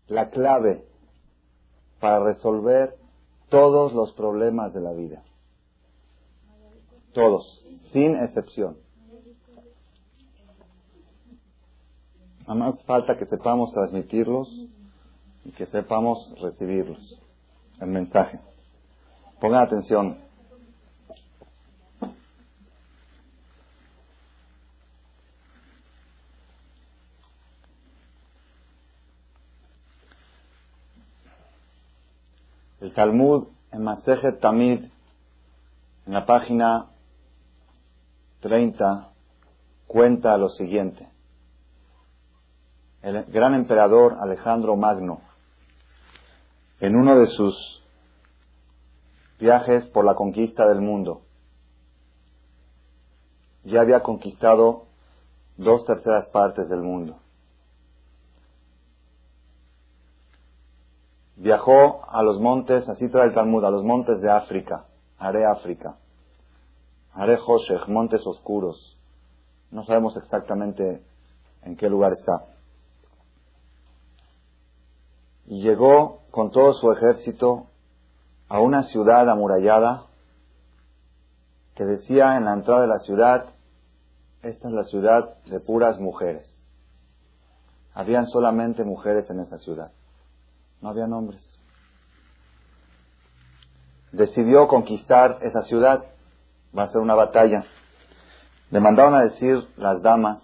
la clave para resolver todos los problemas de la vida. Todos, sin excepción. Nada más falta que sepamos transmitirlos y que sepamos recibirlos. El mensaje. Pongan atención. El Talmud en Masejet Tamid, en la página 30, cuenta lo siguiente. El gran emperador Alejandro Magno, en uno de sus viajes por la conquista del mundo, ya había conquistado 2/3 partes del mundo. Viajó a los montes, así trae el Talmud, a los montes de África, Haré África, Haré Hoshech, montes oscuros. No sabemos exactamente en qué lugar está. Y llegó con todo su ejército a una ciudad amurallada que decía en la entrada de la ciudad, esta es la ciudad de puras mujeres. Habían solamente mujeres en esa ciudad. No habían hombres. Decidió conquistar esa ciudad. Va a ser una batalla. Le mandaron a decir las damas,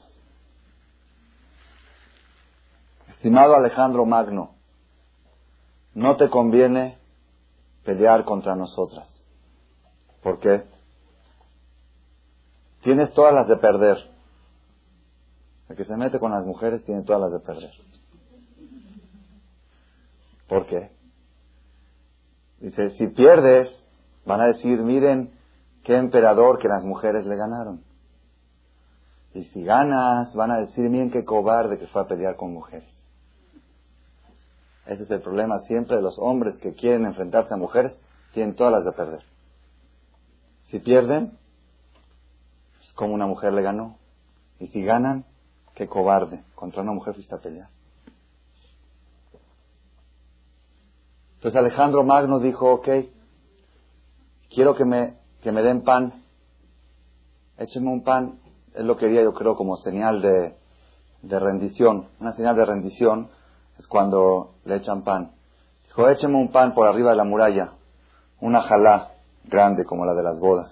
estimado Alejandro Magno, no te conviene pelear contra nosotras. ¿Por qué? Tienes todas las de perder. El que se mete con las mujeres tiene todas las de perder. ¿Por qué? Dice, si pierdes, van a decir, miren qué emperador que las mujeres le ganaron. Y si ganas, van a decir, miren qué cobarde que fue a pelear con mujeres. Ese es el problema siempre de los hombres que quieren enfrentarse a mujeres, tienen todas las de perder. Si pierden, es como una mujer le ganó. Y si ganan, qué cobarde, contra una mujer fuiste a pelear. Entonces Alejandro Magno dijo, ok, quiero que me den pan, échenme un pan. Él lo quería, yo creo, como señal de rendición. Una señal de rendición es cuando le echan pan. Dijo, échenme un pan por arriba de la muralla, una jalá grande como la de las bodas.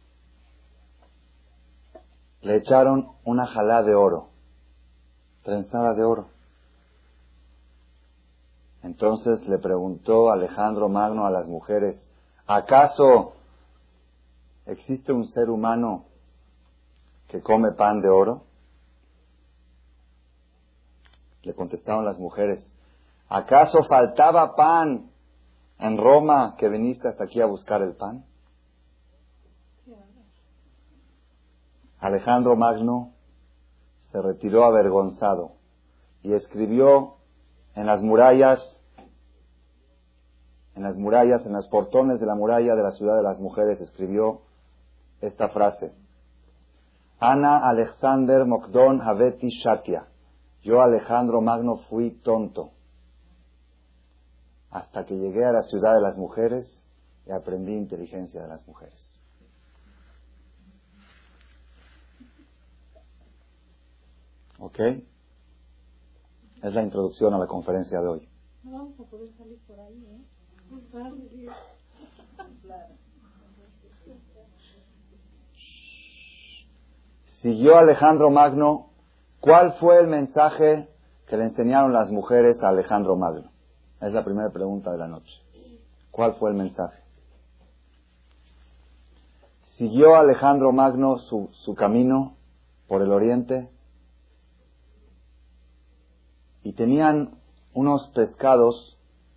Le echaron una jalá de oro, trenzada de oro. Entonces le preguntó Alejandro Magno a las mujeres, ¿acaso existe un ser humano que come pan de oro? Le contestaron las mujeres, ¿acaso faltaba pan en Roma que viniste hasta aquí a buscar el pan? Alejandro Magno se retiró avergonzado y escribió en los portones de la muralla de la ciudad de las mujeres, escribió esta frase: Ana Alexander Mokdon Haveti Shatia. Yo, Alejandro Magno, fui tonto hasta que llegué a la ciudad de las mujeres y aprendí inteligencia de las mujeres. ¿Ok? Es la introducción a la conferencia de hoy. No vamos a poder salir por ahí, ¿eh? Siguió Alejandro Magno. ¿Cuál fue el mensaje que le enseñaron las mujeres a Alejandro Magno? Es la primera pregunta de la noche. ¿Cuál fue el mensaje? Siguió Alejandro Magno su camino por el oriente y tenían unos pescados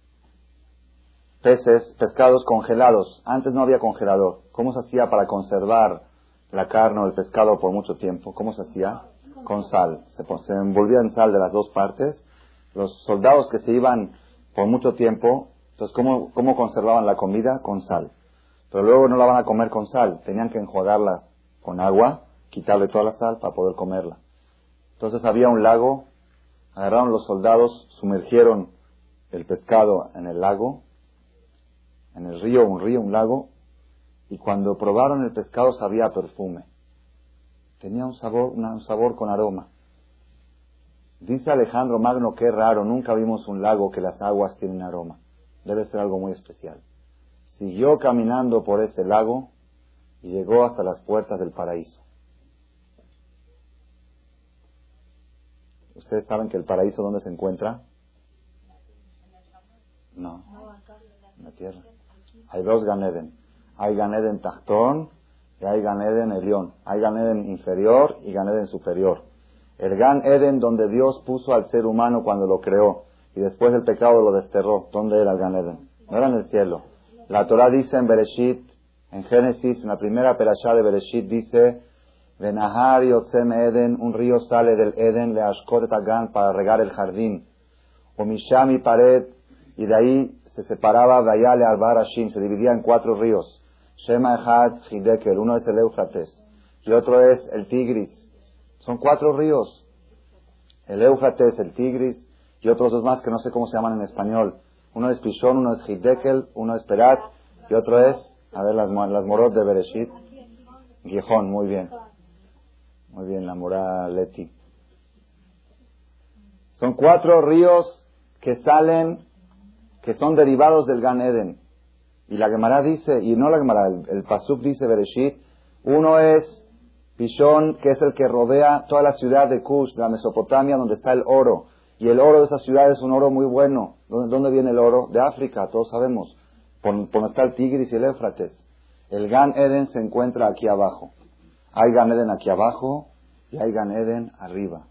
congelados. Antes no había congelador. ¿Cómo se hacía para conservar la carne o el pescado por mucho tiempo? ¿Cómo se hacía? Con sal. Se envolvía en sal de las dos partes. Los soldados que se iban por mucho tiempo, entonces ¿cómo conservaban la comida? Con sal. Pero luego no la van a comer con sal. Tenían que enjuagarla con agua, quitarle toda la sal para poder comerla. Entonces había un lago, agarraron los soldados, sumergieron el pescado en el lago, en el río, un lago, y cuando probaron el pescado sabía a perfume. Tenía un sabor con aroma. Dice Alejandro Magno, qué raro, nunca vimos un lago que las aguas tienen aroma. Debe ser algo muy especial. Siguió caminando por ese lago y llegó hasta las puertas del paraíso. ¿Ustedes saben que el paraíso dónde se encuentra? No, en la tierra. Hay dos Gan Eden. Hay Gan Eden Tachtón y hay Gan Eden Elión. Hay Gan Eden inferior y Gan Eden superior. El Gan Eden donde Dios puso al ser humano cuando lo creó y después del pecado lo desterró. ¿Dónde era el Gan Eden? No era en el cielo. La Torah dice en Bereshit, en Génesis, en la primera perashá de Bereshit dice: Benahar yotzem Eden, un río sale del Eden, le ashkot et Hagan, para regar el jardín. O Mishami pared, y de ahí se separaba Vayale al Barashim, se dividía en 4 ríos. Shema Echad Hidekel, uno es el Éufrates y otro es el Tigris. Son 4 ríos. El Éufrates, el Tigris y otros 2 más que no sé cómo se llaman en español. Uno es Pishon, uno es Hidekel, uno es Perat y otro es, a ver, las morot de Bereshit. Gijón, muy bien. Muy bien, la morá Leti. Son 4 ríos que salen, que son derivados del Gan Eden. Y la Gemara dice, y no la Gemara, el Pasuk dice Bereshit, uno es Pishon, que es el que rodea toda la ciudad de Kush, de la Mesopotamia, donde está el oro. Y el oro de esa ciudad es un oro muy bueno. ¿Dónde viene el oro? De África, todos sabemos. Por donde está el Tigris y el Éufrates. El Gan Eden se encuentra aquí abajo. Hay Gan Eden aquí abajo y hay Gan Eden arriba.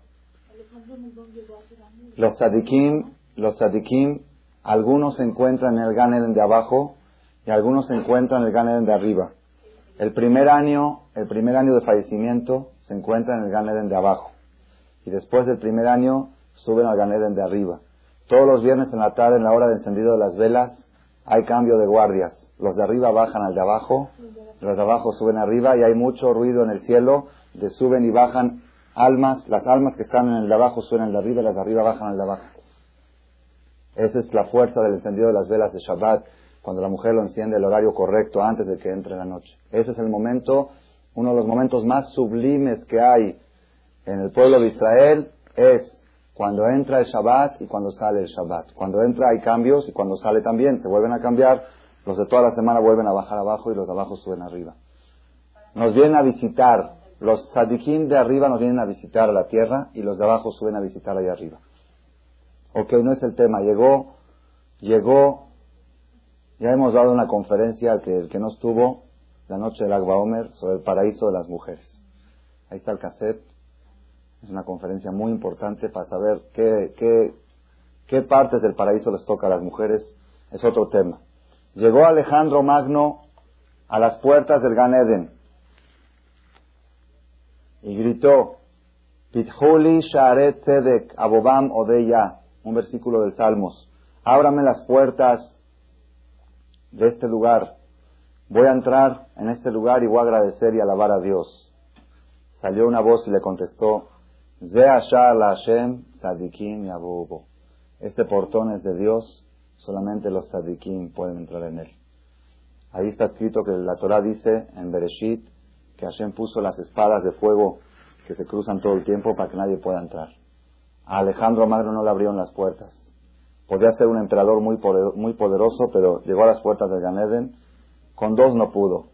Los tzadikim, algunos se encuentran en el Gan Eden de abajo y algunos se encuentran en el Gan Eden de arriba. El primer año de fallecimiento se encuentra en el Gan Eden de abajo. Y después del primer año suben al Gan Eden de arriba. Todos los viernes en la tarde, en la hora de encendido de las velas, hay cambio de guardias. Los de arriba bajan al de abajo, los de abajo suben arriba y hay mucho ruido en el cielo, de suben y bajan almas. Las almas que están en el de abajo suben al de arriba y las de arriba bajan al de abajo. Esa es la fuerza del encendido de las velas de Shabbat, cuando la mujer lo enciende el horario correcto antes de que entre la noche. Ese es el momento, uno de los momentos más sublimes que hay en el pueblo de Israel, es cuando entra el Shabbat y cuando sale el Shabbat. Cuando entra hay cambios y cuando sale también se vuelven a cambiar. Los de toda la semana vuelven a bajar abajo y los de abajo suben arriba. Nos vienen a visitar, los tzadikim de arriba nos vienen a visitar a la tierra y los de abajo suben a visitar allá arriba. Ok, no es el tema. Llegó, ya hemos dado una conferencia que el que no estuvo la noche del Lag BaOmer sobre el paraíso de las mujeres. Ahí está el cassette. Es una conferencia muy importante para saber qué partes del paraíso les toca a las mujeres. Es otro tema. Llegó Alejandro Magno a las puertas del Gan Eden y gritó: Pithuli Sha'aret Tzedek Abobam Odeya, un versículo del Salmos. Ábrame las puertas de este lugar. Voy a entrar en este lugar y voy a agradecer y alabar a Dios. Salió una voz y le contestó: Ze Ashar la Hashem Tzadikim Yabubo. Este portón es de Dios, solamente los tzadikim pueden entrar en él. Ahí está escrito que la Torah dice en Bereshit que Hashem puso las espadas de fuego que se cruzan todo el tiempo para que nadie pueda entrar. A Alejandro Magno no le abrieron las puertas. Podía ser un emperador muy poderoso, pero llegó a las puertas del Gan Eden. Con 2 no pudo.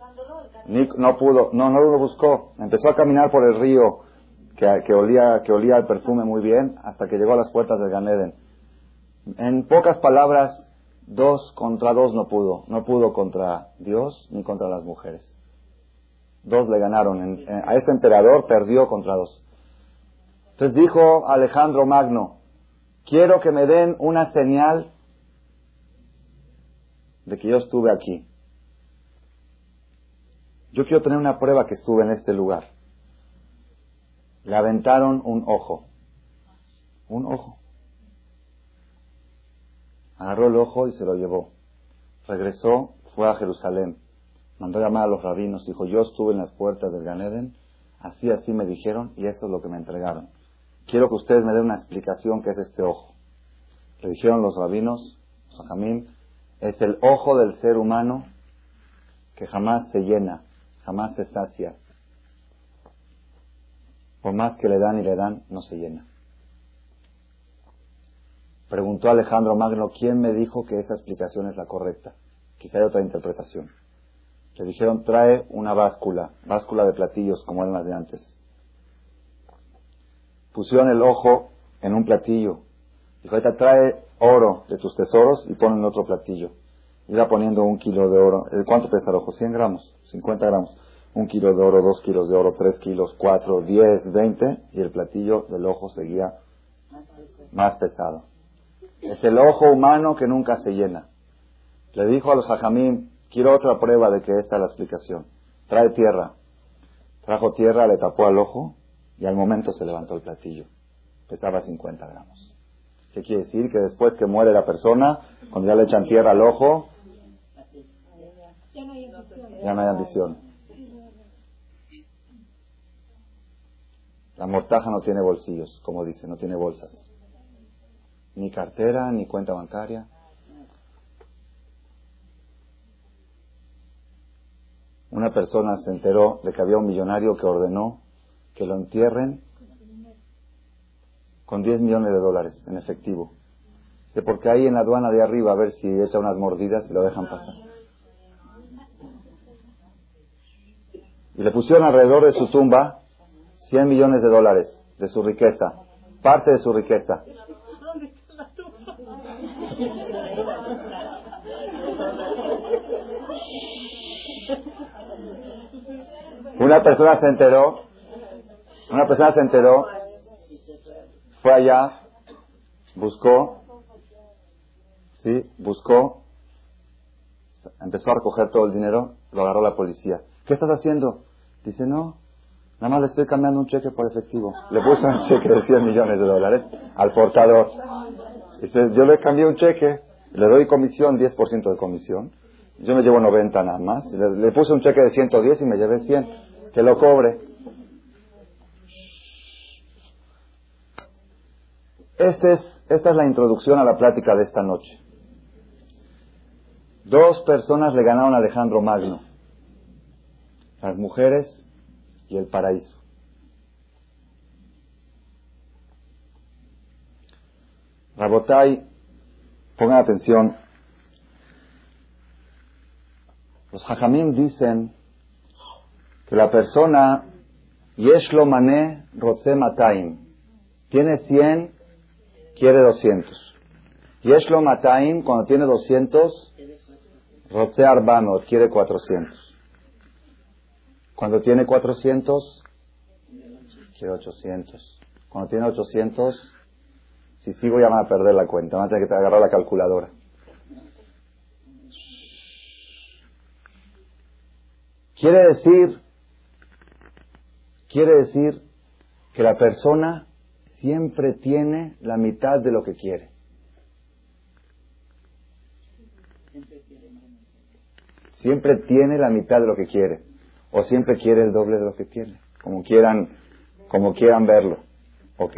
No lo buscó. Empezó a caminar por el río que olía el perfume muy bien hasta que llegó a las puertas del Gan Eden. En pocas palabras, 2 contra 2 no pudo. No pudo contra Dios ni contra las mujeres. 2 le ganaron. A ese emperador perdió contra 2. Entonces dijo Alejandro Magno: quiero que me den una señal de que yo estuve aquí. Yo quiero tener una prueba que estuve en este lugar. Le aventaron un ojo. Un ojo. Agarró el ojo y se lo llevó. Regresó, fue a Jerusalén. Mandó llamar a los rabinos. Dijo: yo estuve en las puertas del Gan Eden. Así me dijeron y esto es lo que me entregaron. Quiero que ustedes me den una explicación qué es este ojo. Le dijeron los rabinos, los hajamim, es el ojo del ser humano que jamás se llena, jamás se sacia. Por más que le dan y le dan, no se llena. Preguntó Alejandro Magno, ¿quién me dijo que esa explicación es la correcta? Quizá hay otra interpretación. Le dijeron, trae una báscula de platillos como eran las de antes. Pusieron el ojo en un platillo. Dijo, ahorita trae oro de tus tesoros y pon en otro platillo. Iba poniendo 1 kilo de oro. ¿Cuánto pesa el ojo? 100 gramos, 50 gramos. 1 kilo de oro, 2 kilos de oro, 3 kilos, 4, 10, 20. Y el platillo del ojo seguía más pesado. Es el ojo humano que nunca se llena. Le dijo a los hajamim, quiero otra prueba de que esta es la explicación. Trae tierra. Trajo tierra, le tapó al ojo y al momento se levantó el platillo. Pesaba 50 gramos. ¿Qué quiere decir? Que después que muere la persona, cuando ya le echan tierra al ojo, ya no hay ambición. La mortaja no tiene bolsillos, como dice, no tiene bolsas. Ni cartera, ni cuenta bancaria. Una persona se enteró de que había un millonario que ordenó que lo entierren con 10 millones de dólares en efectivo. Dice, porque ahí en la aduana de arriba a ver si echa unas mordidas y lo dejan pasar. Y le pusieron alrededor de su tumba 100 millones de dólares de su riqueza, parte de su riqueza. Una persona se enteró, fue allá, buscó, empezó a recoger todo el dinero, lo agarró la policía. ¿Qué estás haciendo? Dice, no, nada más le estoy cambiando un cheque por efectivo. Le puse un cheque de 100 millones de dólares al portador. Dice, yo le cambié un cheque, le doy comisión, 10% de comisión. Yo me llevo 90 nada más. Le puse un cheque de 110 y me llevé 100. Que lo cobre. Esta es la introducción a la plática de esta noche. 2 personas le ganaron a Alejandro Magno. Las mujeres y el paraíso. Rabotai, pongan atención. Los hajamim dicen que la persona yesh lo mané rotze mataim, tiene 100, quiere 200. Yesh lo mataim, cuando tiene 200, rotze arbamot, quiere 400. Cuando tiene 400, quiere 800. Cuando tiene 800, si sigo ya van a perder la cuenta, van a tener que agarrar la calculadora. Quiere decir que la persona siempre tiene la mitad de lo que quiere. Siempre tiene la mitad de lo que quiere. O siempre quiere el doble de lo que tiene. Como quieran verlo. ¿Ok?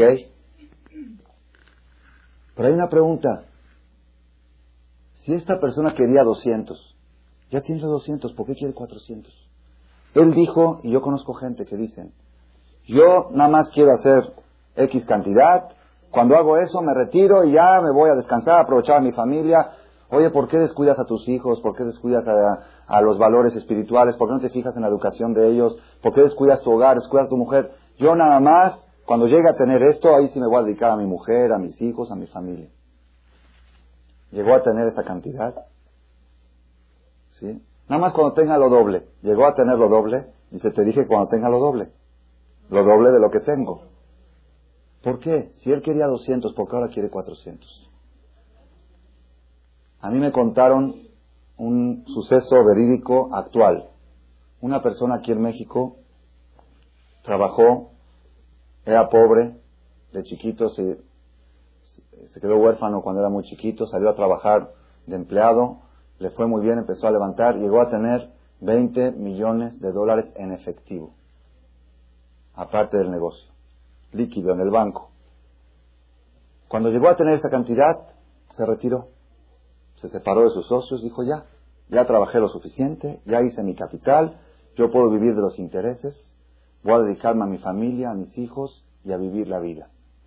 Pero hay una pregunta. Si esta persona quería 200, ya tiene los 200, ¿por qué quiere 400? Él dijo, y yo conozco gente que dicen, yo nada más quiero hacer X cantidad, cuando hago eso me retiro y ya me voy a descansar, a aprovechar a mi familia. Oye, ¿por qué descuidas a tus hijos? ¿Por qué descuidas a los valores espirituales? ¿Por qué no te fijas en la educación de ellos? ¿Por qué descuidas tu hogar, descuidas tu mujer? Yo nada más, cuando llegue a tener esto, ahí sí me voy a dedicar a mi mujer, a mis hijos, a mi familia. ¿Llegó a tener esa cantidad? ¿Sí? Nada más cuando tenga lo doble. ¿Llegó a tener lo doble? Dice, te dije cuando tenga lo doble de lo que tengo. ¿Por qué? Si él quería 200, ¿por qué ahora quiere 400? A mí me contaron un suceso verídico actual. Una persona aquí en México trabajó, era pobre, de chiquito se quedó huérfano cuando era muy chiquito, salió a trabajar de empleado, le fue muy bien, empezó a levantar, llegó a tener 20 millones de dólares en efectivo, aparte del negocio, líquido en el banco. Cuando llegó a tener esa cantidad, se retiró. Se separó de sus socios, dijo ya trabajé lo suficiente, ya hice mi capital, yo puedo vivir de los intereses, voy a dedicarme a mi familia, a mis hijos y a vivir la vida.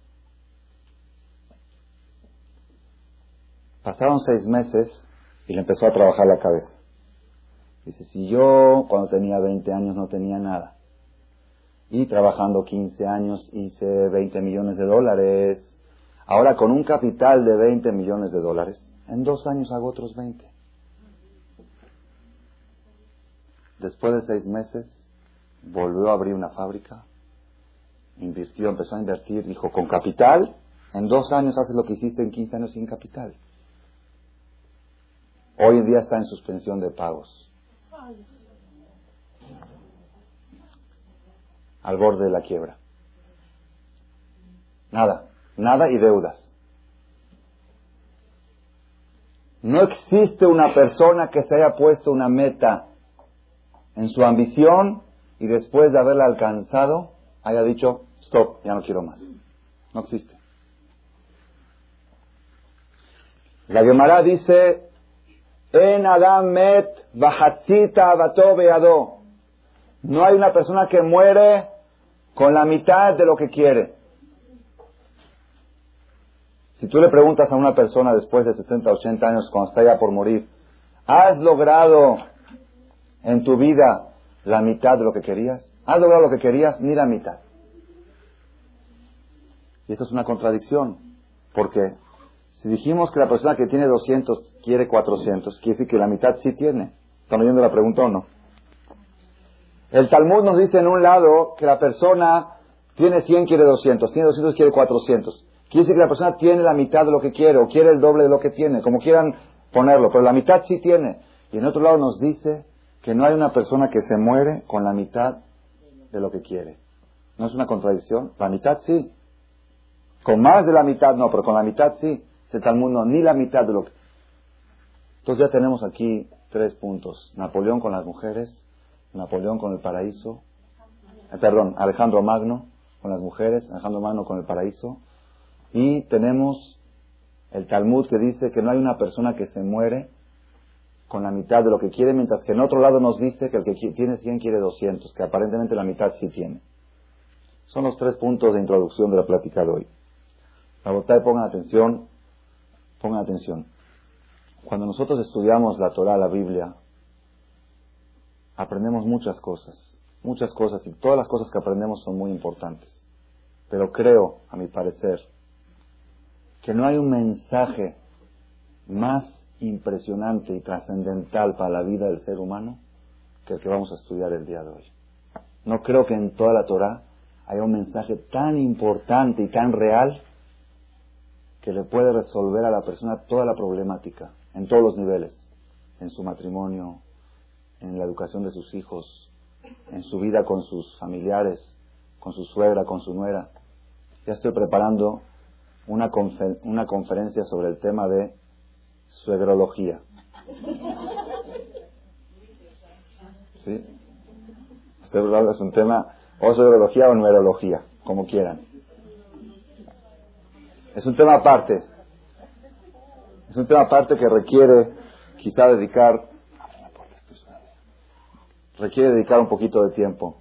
Pasaron 6 meses y le empezó a trabajar la cabeza. Dice, si yo cuando tenía 20 años no tenía nada, y trabajando 15 años hice 20 millones de dólares, ahora con un capital de 20 millones de dólares, en 2 años hago otros 20. Después de 6 meses, volvió a abrir una fábrica, empezó a invertir, dijo, con capital, en 2 años haces lo que hiciste en 15 años sin capital. Hoy en día está en suspensión de pagos. Al borde de la quiebra. Nada y deudas. No existe una persona que se haya puesto una meta en su ambición y después de haberla alcanzado haya dicho, stop, ya no quiero más. No existe. La Gemara dice, En Adam met bahatzita abato beado. No hay una persona que muere con la mitad de lo que quiere. Si tú le preguntas a una persona después de 70, 80 años, cuando está ya por morir, ¿has logrado en tu vida la mitad de lo que querías? ¿Has logrado lo que querías? Ni la mitad. Y esto es una contradicción, porque si dijimos que la persona que tiene 200 quiere 400, quiere decir que la mitad sí tiene. ¿Están oyendo la pregunta o no? El Talmud nos dice en un lado que la persona tiene 100, quiere 200, tiene 200, quiere 400. Quiere decir que la persona tiene la mitad de lo que quiere, o quiere el doble de lo que tiene, como quieran ponerlo, pero la mitad sí tiene. Y en otro lado nos dice que no hay una persona que se muere con la mitad de lo que quiere. ¿No es una contradicción? La mitad sí. Con más de la mitad no, pero con la mitad sí. El Talmud no, ni la mitad de lo que... Entonces ya tenemos aquí 3 puntos. Napoleón con las mujeres, Napoleón con el paraíso, Alejandro Magno con las mujeres, Alejandro Magno con el paraíso, y tenemos el Talmud que dice que no hay una persona que se muere con la mitad de lo que quiere, mientras que en otro lado nos dice que el que tiene 100 quiere 200, que aparentemente la mitad sí tiene. Son los 3 puntos de introducción de la plática de hoy. La verdad, pongan atención. Cuando nosotros estudiamos la Torah, la Biblia, aprendemos muchas cosas, y todas las cosas que aprendemos son muy importantes. Pero creo, a mi parecer, que no hay un mensaje más impresionante y trascendental para la vida del ser humano que el que vamos a estudiar el día de hoy. No creo que en toda la Torah haya un mensaje tan importante y tan real que le puede resolver a la persona toda la problemática, en todos los niveles, en su matrimonio, en la educación de sus hijos, en su vida con sus familiares, con su suegra, con su nuera. Ya estoy preparando una conferencia sobre el tema de suegrología. ¿Sí? Es un tema, o suegrología o numerología, como quieran. Es un tema aparte. Es un tema aparte que requiere quizá dedicar un poquito de tiempo.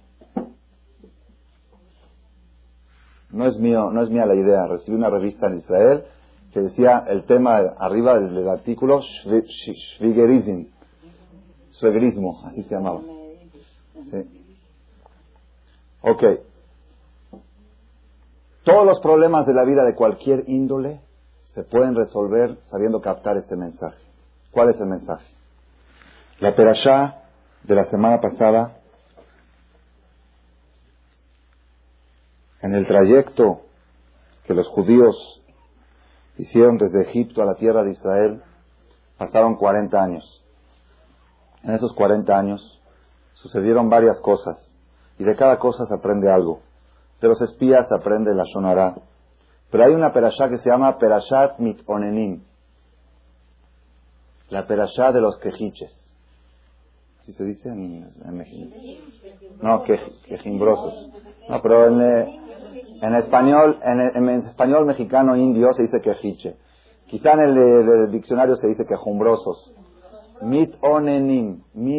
No es mía la idea. Recibí una revista en Israel que decía el tema arriba del artículo Schwiegerism, suegrismo, así se llamaba. Sí. Ok. Todos los problemas de la vida de cualquier índole se pueden resolver sabiendo captar este mensaje. ¿Cuál es el mensaje? La perashá de la semana pasada, en el trayecto que los judíos hicieron desde Egipto a la tierra de Israel, pasaron 40 años. En esos 40 años sucedieron varias cosas, y de cada cosa se aprende algo. De los espías se aprende la Shonará. Pero hay una perashá que se llama Perashat Mitonenim, la perashá de los quejiches. ¿Así se dice en México? No, quejimbrosos. No, pero en español mexicano indio se dice quejiche. Quizá en el diccionario se dice quejumbrosos. Mitonenim.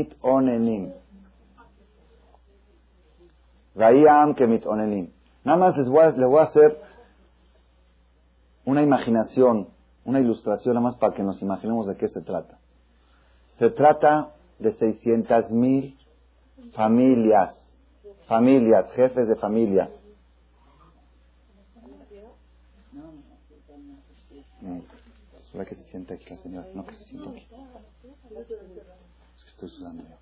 Vayam que mitonenim. Nada más les voy a hacer una imaginación, una ilustración, nada más para que nos imaginemos de qué se trata. Se trata de 600,000 familias, jefes de familia. ¿Será que se siente aquí la señora? No, que se siente aquí. Es que estoy sudando yo.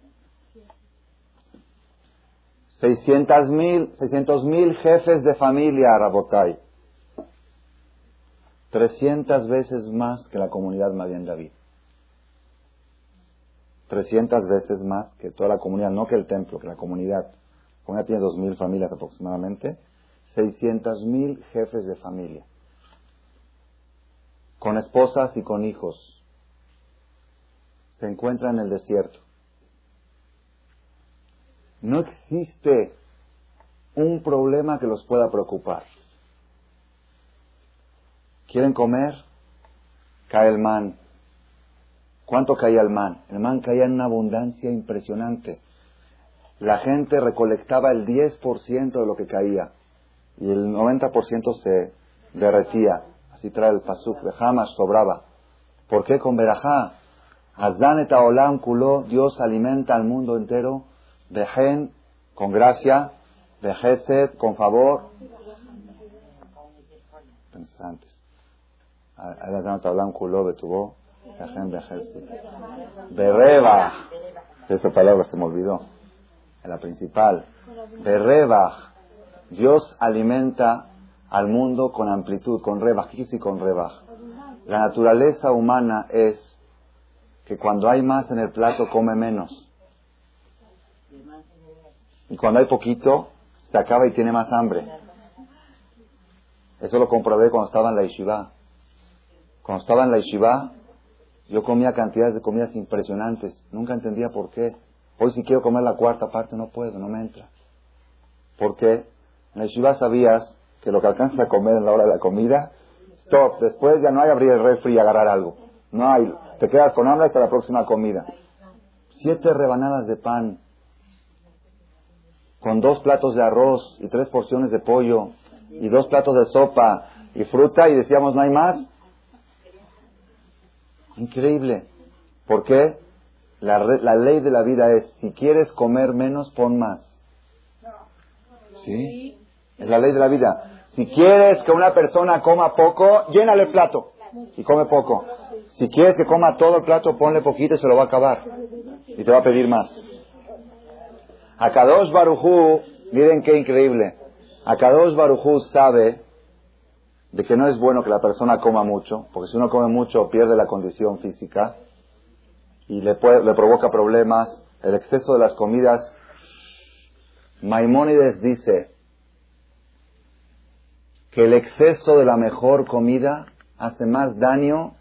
600,000 jefes de familia, Rabotai. 300 veces más que la comunidad Maguen David. 300 veces más que toda la comunidad, no que el templo, que la comunidad. La comunidad tiene 2,000 familias aproximadamente. 600,000 jefes de familia. Con esposas y con hijos. Se encuentran en el desierto. No existe un problema que los pueda preocupar. ¿Quieren comer? Cae el man. ¿Cuánto caía el man? El man caía en una abundancia impresionante. La gente recolectaba el 10% de lo que caía. Y el 90% se derretía. Así trae el pasuk. De Hamash sobraba. ¿Por qué con Berajá? Azdan et haolam kuló. Dios alimenta al mundo entero. Bejen, con gracia. Bejesed, con favor. Pensé antes. Azdan et haolam kuló betubó. Bejen, bejesed. Bereba. Esa palabra se me olvidó. En la principal. Bereba. Dios alimenta al mundo con amplitud, con rebaj. ¿Qué quiere decir con rebaj? La naturaleza humana es que cuando hay más en el plato come menos. Y cuando hay poquito, se acaba y tiene más hambre. Eso lo comprobé cuando estaba en la yeshiva. Cuando estaba en la yeshiva, yo comía cantidades de comidas impresionantes. Nunca entendía por qué. Hoy si quiero comer la cuarta parte no puedo, no me entra. ¿Por qué? En la yeshiva sabías que lo que alcanzas a comer en la hora de la comida, stop, después ya no hay abrir el refri y agarrar algo. No hay, te quedas con hambre hasta la próxima comida. 7 rebanadas de pan, con 2 platos de arroz y 3 porciones de pollo, y 2 platos de sopa, y fruta, y decíamos, ¿no hay más? Increíble. ¿Por qué? La ley de la vida es, si quieres comer menos, pon más. ¿Sí? Es la ley de la vida. Si quieres que una persona coma poco, llénale el plato y come poco. Si quieres que coma todo el plato, ponle poquito y se lo va a acabar. Y te va a pedir más. Akadosh Baruj Hu, miren qué increíble. Akadosh Baruj Hu sabe de que no es bueno que la persona coma mucho, porque si uno come mucho pierde la condición física y le provoca problemas. El exceso de las comidas. Maimónides dice que el exceso de la mejor comida hace más daño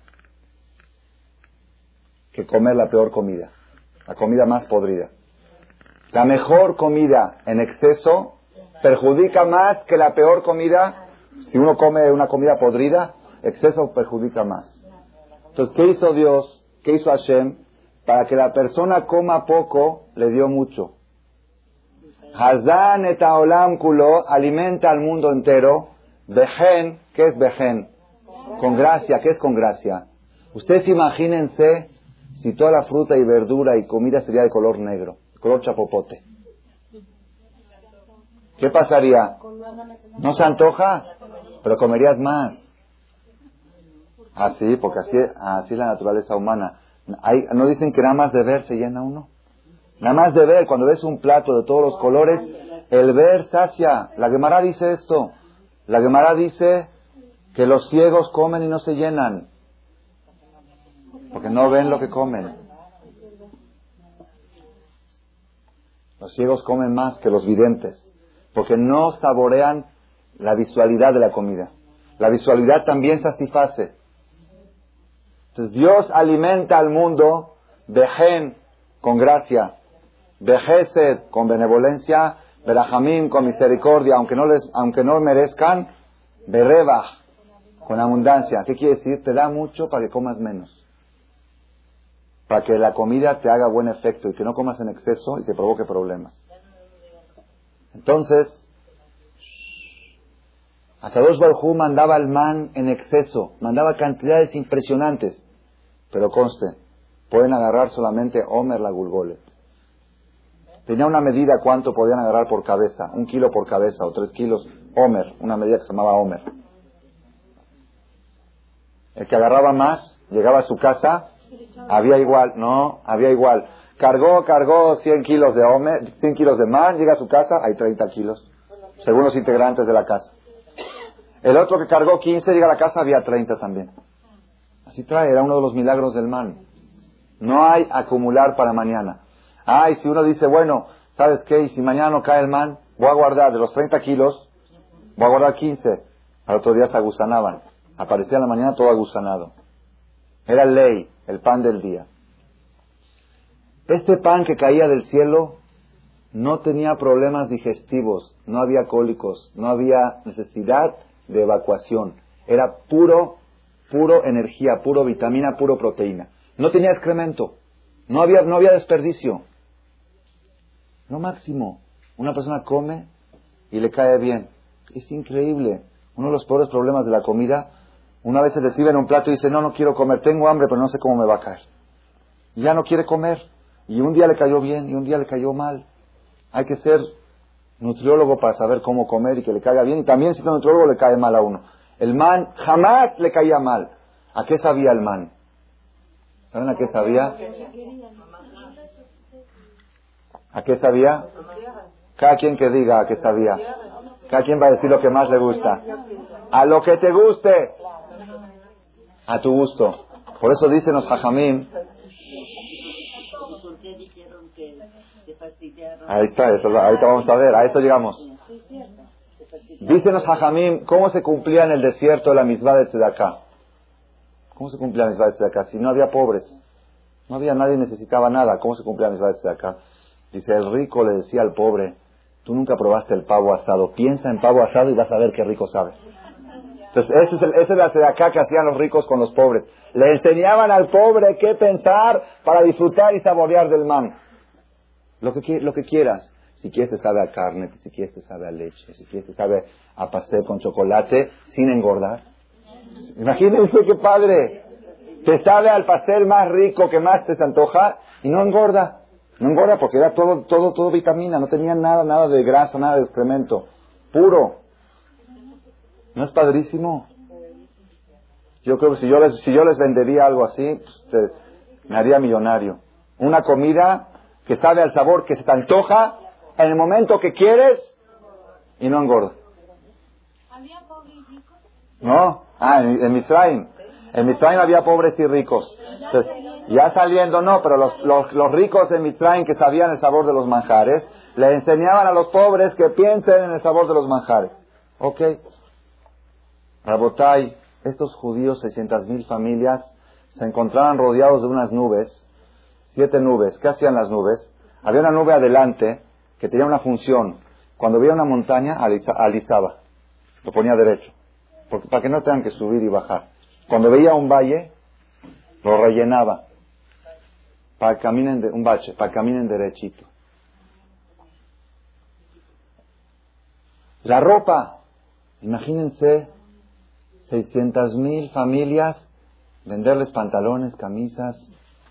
que comer la peor comida, la comida más podrida. La mejor comida en exceso perjudica más que la peor comida. Si uno come una comida podrida, exceso perjudica más. Entonces, ¿qué hizo Dios? ¿Qué hizo Hashem? Para que la persona coma poco, le dio mucho. Hazdan et haolam kulo, alimenta al mundo entero. Bejen, ¿qué es bejen? Con gracia, ¿qué es con gracia? Ustedes imagínense si toda la fruta y verdura y comida sería de color negro, color chapopote. ¿Qué pasaría? ¿No se antoja? Pero comerías más. Así, porque así es la naturaleza humana. ¿No dicen que nada más de ver se llena uno? Nada más de ver, cuando ves un plato de todos los colores, el ver sacia. La Gemara dice esto. La Gemara dice que los ciegos comen y no se llenan, porque no ven lo que comen. Los ciegos comen más que los videntes, porque no saborean la visualidad de la comida. La visualidad también satisface. Entonces Dios alimenta al mundo bejen, con gracia, bejesed, con benevolencia, berajamim, con misericordia, aunque no merezcan, berebaj, Con abundancia. ¿Qué quiere decir? Te da mucho para que comas menos. Para que la comida te haga buen efecto y que no comas en exceso y te provoque problemas. Entonces, Akadosh Baruj Hu mandaba el man en exceso, mandaba cantidades impresionantes. Pero conste, pueden agarrar solamente Omer la Gulgolet. Tenía una medida cuánto podían agarrar por cabeza, 1 kilo por cabeza o 3 kilos. Omer, una medida que se llamaba Omer. El que agarraba más, llegaba a su casa, había igual. Cargó 100 kilos de Omer, 100 kilos de man, llega a su casa, hay 30 kilos, según los integrantes de la casa. El otro que cargó 15, llega a la casa, había 30 también. Así trae, era uno de los milagros del man. No hay acumular para mañana. Y si uno dice, bueno, ¿sabes qué? Y si mañana no cae el man, voy a guardar de los 30 kilos, voy a guardar 15. Al otro día se agusanaban. Aparecía en la mañana todo agusanado. Era ley, el pan del día. Este pan que caía del cielo no tenía problemas digestivos, no había cólicos, no había necesidad de evacuación. Era puro energía, puro vitamina, puro proteína. No tenía excremento, no había desperdicio. Lo máximo, una persona come y le cae bien. Es increíble. Uno de los peores problemas de la comida, una vez se le sirve en un plato y dice, no quiero comer, tengo hambre, pero no sé cómo me va a caer. Y ya no quiere comer. Y un día le cayó bien y un día le cayó mal. Hay que ser nutriólogo para saber cómo comer y que le caiga bien. Y también si no nutriólogo le cae mal a uno. El man jamás le caía mal. ¿A qué sabía el man? ¿Saben a qué sabía? ¿A qué sabía? Cada quien que diga a qué sabía. Cada quien va a decir lo que más le gusta. A lo que te guste. A tu gusto. Por eso dicen los hajamim. Ahí está, ahorita vamos a ver, a eso llegamos. Dicen los hajamim, ¿cómo se cumplía en el desierto la mitzvah de Tzedaká? ¿Cómo se cumplía la mitzvah de Tzedaká? Si no había pobres, no había nadie, necesitaba nada, ¿cómo se cumplía la mitzvah de Tzedaká? Dice, el rico le decía al pobre, tú nunca probaste el pavo asado, piensa en pavo asado y vas a ver qué rico sabe. Entonces, esa es la Tzedaká que hacían los ricos con los pobres. Le enseñaban al pobre qué pensar para disfrutar y saborear del man. Lo que quieras. Si quieres te sabe a carne, si quieres te sabe a leche, si quieres te sabe a pastel con chocolate, sin engordar. Imagínense qué padre. Te sabe al pastel más rico que más te antoja y no engorda. No engorda porque era todo vitamina, no tenía nada de grasa, nada de excremento. Puro. ¿No es padrísimo? Yo creo que si yo les vendería algo así, pues, me haría millonario. Una comida que sabe al sabor que se te antoja en el momento que quieres y no engorda. ¿Había pobres y ricos? ¿No? En Mitzrayim. En Mitzrayim había pobres y ricos. Entonces, ya saliendo no, pero los ricos de Mitzrayim que sabían el sabor de los manjares, le enseñaban a los pobres que piensen en el sabor de los manjares. ¿Ok? Rabotai, estos judíos, 600,000 familias, se encontraban rodeados de unas nubes, 7 nubes. ¿Qué hacían las nubes? Había una nube adelante que tenía una función. Cuando veía una montaña, alisaba. Lo ponía derecho. Para que no tengan que subir y bajar. Cuando veía un valle, lo rellenaba. Para que caminen un bache, para que caminen derechito. La ropa. Imagínense, 600,000 familias, venderles pantalones, camisas.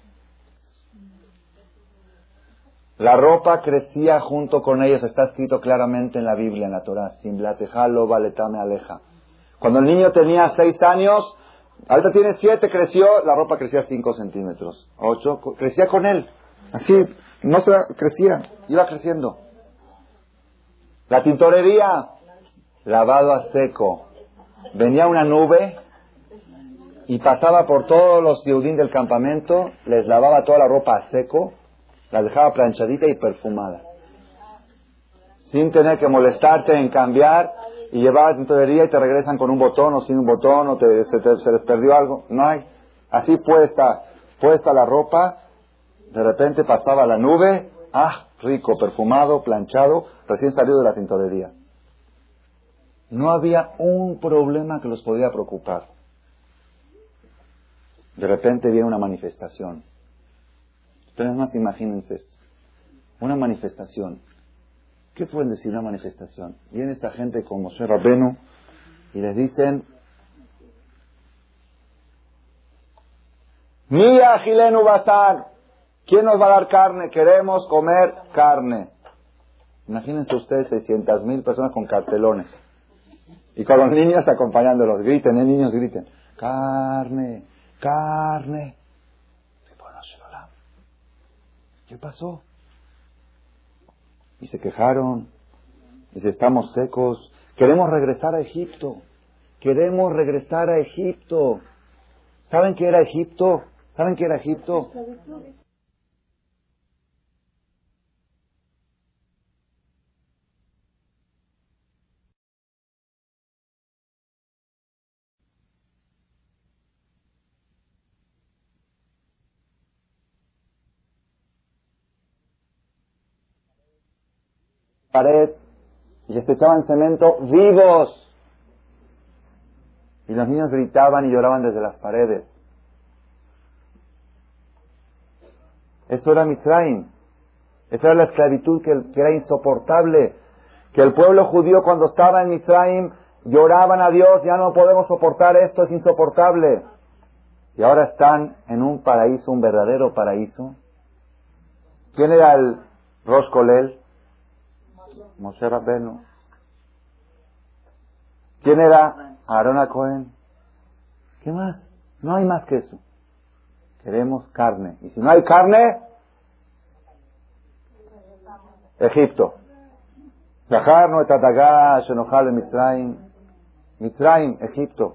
La ropa crecía junto con ellos, está escrito claramente en la Biblia, en la Torah. Simblatejalo valetame aleja. Cuando el niño tenía 6 años, ahorita tiene 7, creció, la ropa crecía 5 centímetros, 8, crecía con él. Así, no se crecía, iba creciendo. La tintorería, lavado a seco. Venía una nube y pasaba por todos los yehudín del campamento, les lavaba toda la ropa a seco, la dejaba planchadita y perfumada. Sin tener que molestarte en cambiar y llevar a la tintorería y te regresan con un botón o sin un botón o se les perdió algo. No hay. Así puesta la ropa, de repente pasaba la nube, rico, perfumado, planchado, recién salido de la tintorería. No había un problema que los podía preocupar. De repente viene una manifestación. Ustedes más imagínense esto. Una manifestación. ¿Qué pueden decir una manifestación? Viene esta gente con Moshe Rabbenu y les dicen: Mira, Gilenu Basar, ¿quién nos va a dar carne? Queremos comer carne. Imagínense ustedes 600,000 personas con cartelones y con los niños acompañándolos. Griten, niños, griten: carne, carne. ¿Qué pasó? Y se quejaron. Dice: estamos secos. Queremos regresar a Egipto. Queremos regresar a Egipto. ¿Saben qué era Egipto? ¿Saben qué era Egipto? Pared. Y les echaban cemento vivos. Y los niños gritaban y lloraban desde las paredes. Eso era Mitzrayim. Esa era la esclavitud que era insoportable. Que el pueblo judío cuando estaba en Mitzrayim lloraban a Dios: ya no podemos soportar esto, es insoportable. Y ahora están en un paraíso, un verdadero paraíso. ¿Quién era el Rosh Kolel? Moshe Rabbenu. ¿Quién era Aarón Cohen? ¿Qué más? No hay más que eso. Queremos carne. Y si no hay carne, Egipto. Zahar no etatagá, shenojal en Mitzrayim. Mitzrayim, Egipto.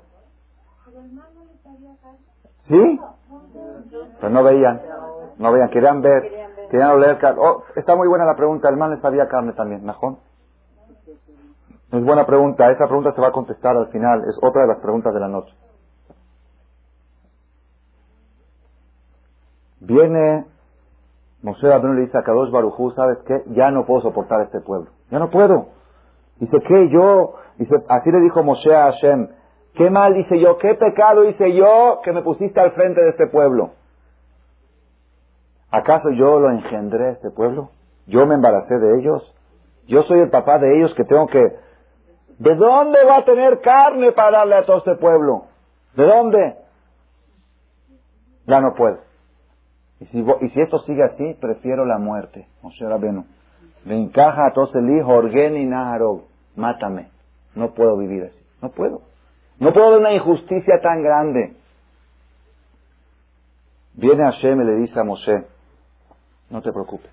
¿Sí? Pero no veían. No veían, querían ver. Querían oler carne. Oh, está muy buena la pregunta. El man les sabía carne también, ¿Najón? Es buena pregunta. Esa pregunta se va a contestar al final. Es otra de las preguntas de la noche. Viene Moshe Rabbeinu y le dice a Kadosh Baruj Hu: ¿sabes qué? Ya no puedo soportar a este pueblo. Ya no puedo. Dice: ¿qué? Dice, así le dijo Moshe a Hashem: ¿qué mal hice yo? ¿Qué pecado hice yo que me pusiste al frente de este pueblo? ¿Acaso yo lo engendré a este pueblo? ¿Yo me embaracé de ellos? ¿Yo soy el papá de ellos que tengo que... ¿De dónde va a tener carne para darle a todo este pueblo? ¿De dónde? Ya no puedo. Y si esto sigue así, prefiero la muerte. Moshe Rabbeinu: me encaja a todos el hijo, Orgeni Naharov, mátame. No puedo vivir así. No puedo. No puedo ver una injusticia tan grande. Viene Hashem y le dice a Moshe: no te preocupes.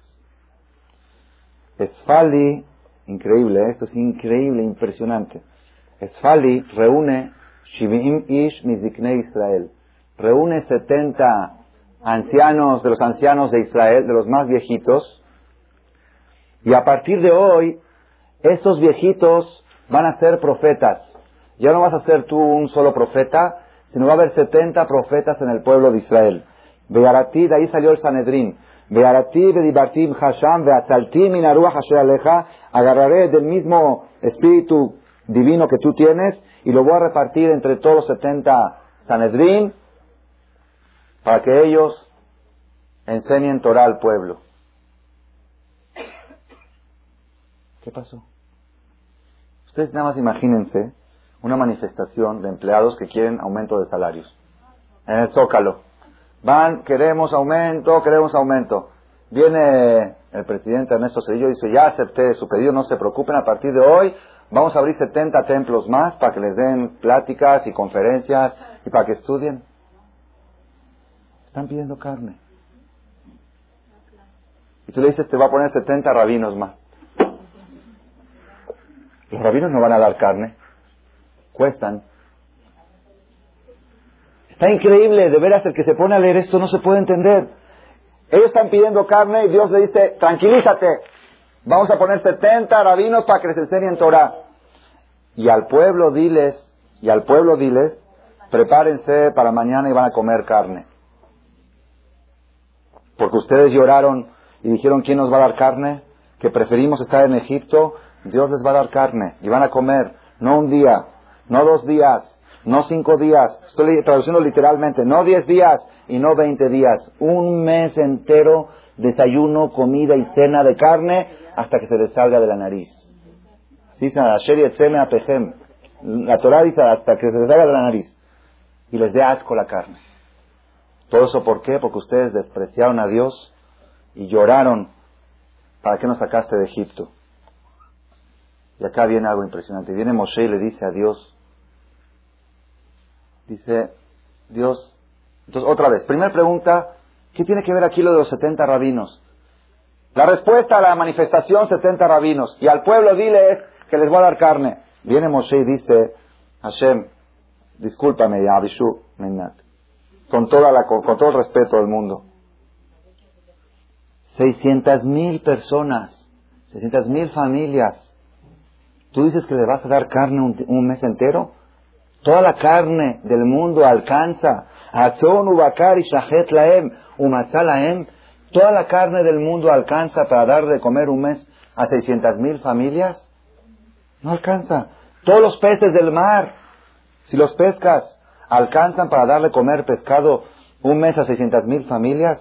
Esfali, increíble, esto es increíble, impresionante. Esfali reúne Shivim Ish Miziknei Israel. Reúne 70 ancianos, de los ancianos de Israel, de los más viejitos. Y a partir de hoy, esos viejitos van a ser profetas. Ya no vas a ser tú un solo profeta, sino va a haber 70 profetas en el pueblo de Israel. Bearati, de ahí salió el Sanedrín. Bearati, Bedibartim Hasham, Beatzaltim, Inaruach Hashem Aleja. Agarraré del mismo espíritu divino que tú tienes y lo voy a repartir entre todos los 70 Sanedrín para que ellos enseñen Torah al pueblo. ¿Qué pasó? Ustedes nada más imagínense una manifestación de empleados que quieren aumento de salarios en el Zócalo. Van: queremos aumento, queremos aumento. Viene el presidente Ernesto Zedillo y dice: ya acepté su pedido, no se preocupen, a partir de hoy vamos a abrir 70 templos más para que les den pláticas y conferencias y para que estudien. Están pidiendo carne. Y tú le dices: te va a poner 70 rabinos más. Los rabinos no van a dar carne. Cuestan. Está increíble, de veras, el que se pone a leer esto no se puede entender. Ellos están pidiendo carne y Dios le dice: tranquilízate, vamos a poner 70 rabinos para que les enseñen Torah. Y al pueblo diles, prepárense para mañana y van a comer carne. Porque ustedes lloraron y dijeron: ¿quién nos va a dar carne? Que preferimos estar en Egipto. Dios les va a dar carne y van a comer. No un día, no 2 días, no 5 días. Estoy traduciendo literalmente. No 10 días y no 20 días. Un mes entero, desayuno, comida y cena de carne hasta que se les salga de la nariz. La Torah dice hasta que se les salga de la nariz. Y les dé asco la carne. ¿Todo eso por qué? Porque ustedes despreciaron a Dios y lloraron. ¿Para qué nos sacaste de Egipto? Y acá viene algo impresionante. Viene Moshe y le dice a Dios. Dice, Dios. Entonces, otra vez. Primera pregunta. ¿Qué tiene que ver aquí lo de los 70 rabinos? La respuesta a la manifestación, 70 rabinos. Y al pueblo diles que les voy a dar carne. Viene Moshe y dice, Hashem, discúlpame, ya, Abishu, Mennat. Con todo el respeto del mundo. 600,000 personas, 600,000 familias. ¿Tú dices que le vas a dar carne un mes entero? Toda la carne del mundo alcanza. Toda la carne del mundo alcanza para dar de comer un mes a 600,000 familias. No alcanza. Todos los peces del mar, si los pescas, alcanzan para darle comer pescado un mes a 600,000 familias.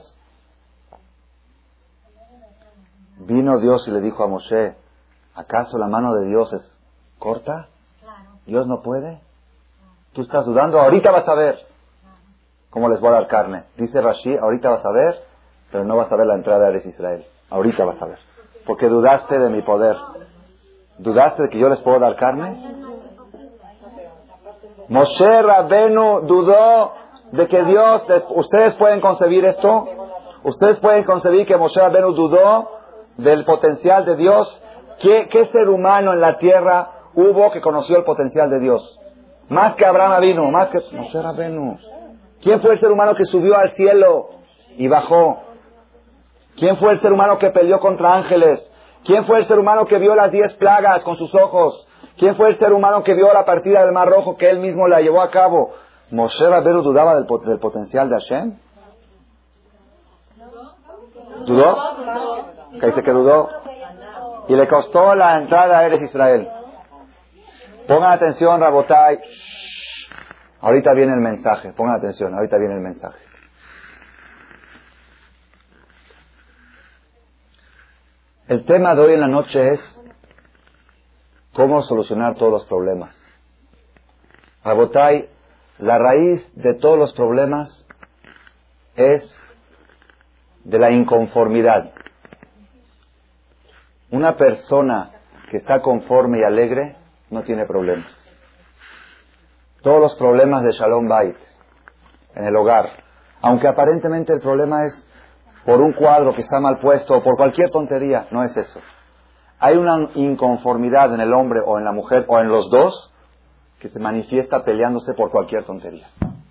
Vino Dios y le dijo a Moshe, ¿acaso la mano de Dios es corta? ¿Dios no puede? ¿Tú estás dudando? Ahorita vas a ver cómo les voy a dar carne. Dice Rashi, ahorita vas a ver, pero no vas a ver la entrada de Eretz Israel. Ahorita vas a ver. Porque dudaste de mi poder. ¿Dudaste de que yo les puedo dar carne? Moshe Rabenu dudó de que Dios... ¿Ustedes pueden concebir esto? ¿Ustedes pueden concebir que Moshe Rabenu dudó del potencial de Dios? ¿Qué ser humano en la tierra hubo que conoció el potencial de Dios? Más que Abraham Avinu, más que Moshe Rabenu. ¿Quién fue el ser humano que subió al cielo y bajó? ¿Quién fue el ser humano que peleó contra ángeles? ¿Quién fue el ser humano que vio las 10 plagas con sus ojos? ¿Quién fue el ser humano que vio la partida del Mar Rojo que él mismo la llevó a cabo? ¿Moshe Rabenu dudaba del potencial de Hashem? ¿Dudó? Que dice que dudó. Y le costó la entrada a Eretz Israel. Pongan atención, Rabotai. Ahorita viene el mensaje. Pongan atención, ahorita viene el mensaje. El tema de hoy en la noche es cómo solucionar todos los problemas. Rabotai, la raíz de todos los problemas es de la inconformidad. Una persona que está conforme y alegre no tiene problemas. Todos los problemas de Shalom Bait en el hogar, aunque aparentemente el problema es por un cuadro que está mal puesto o por cualquier tontería, no es eso. Hay una inconformidad en el hombre o en la mujer o en los dos que se manifiesta peleándose por cualquier tontería.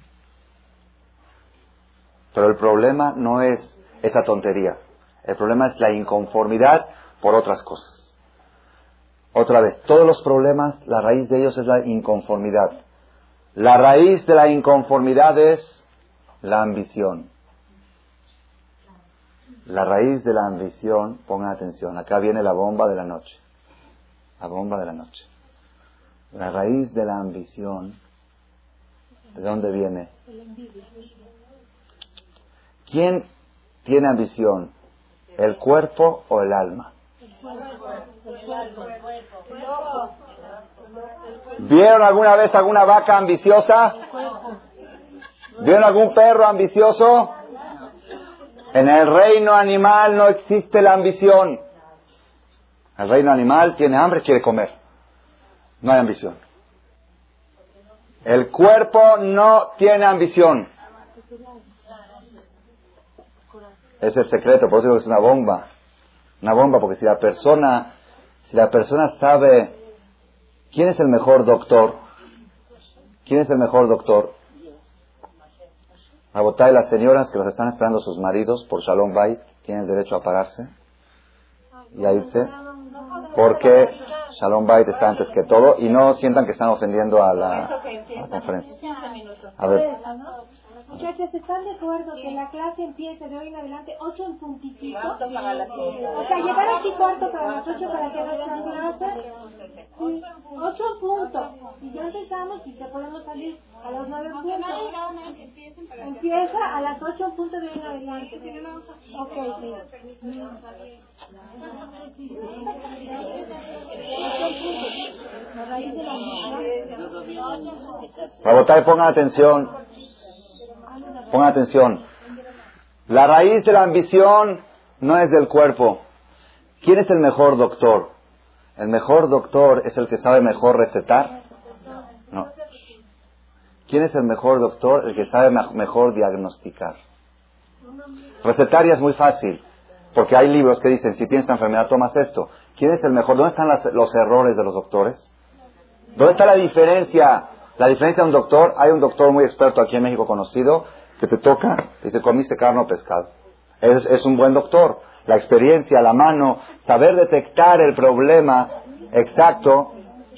Pero el problema no es esa tontería. El problema es la inconformidad por otras cosas. Otra vez, todos los problemas, la raíz de ellos es la inconformidad. La raíz de la inconformidad es la ambición. La raíz de la ambición, pongan atención, acá viene la bomba de la noche. La bomba de la noche. La raíz de la ambición, ¿de dónde viene? ¿Quién tiene ambición? ¿El cuerpo o el alma? ¿Vieron alguna vez alguna vaca ambiciosa? ¿Vieron algún perro ambicioso? En el reino animal no existe la ambición. El reino animal tiene hambre, quiere comer. No hay ambición. El cuerpo no tiene ambición. Es el secreto, por eso digo que es una bomba. Una bomba, porque si la persona sabe quién es el mejor doctor, ¿quién es el mejor doctor? Rabotay, las señoras que los están esperando sus maridos por Shalom Bait tienen derecho a pararse y a irse, porque Shalom Bait está antes que todo, y no sientan que están ofendiendo a la conferencia. A ver, Muchachas, ¿están de acuerdo que la clase empiece de hoy en adelante 8 en puntito? O sea, llegar aquí cuarto para las 8 para que nuestra clase. Sí, 8 en punto. Y ya empezamos y ya podemos salir a las 9 en punto. Empieza a las 8 en punto de hoy en adelante. Ok, la raíz de la Rabotay, pongan atención. Pongan atención. La raíz de la ambición no es del cuerpo. ¿Quién es el mejor doctor? ¿El mejor doctor es el que sabe mejor recetar? No. ¿Quién es el mejor doctor? El que sabe mejor diagnosticar. Recetar ya es muy fácil, porque hay libros que dicen, si tienes esta enfermedad, tomas esto. ¿Quién es el mejor? ¿Dónde están los errores de los doctores? ¿Dónde está la diferencia? La diferencia de un doctor, hay un doctor muy experto aquí en México conocido, que te toca y te comiste carne o pescado. Es un buen doctor. La experiencia, la mano, saber detectar el problema exacto,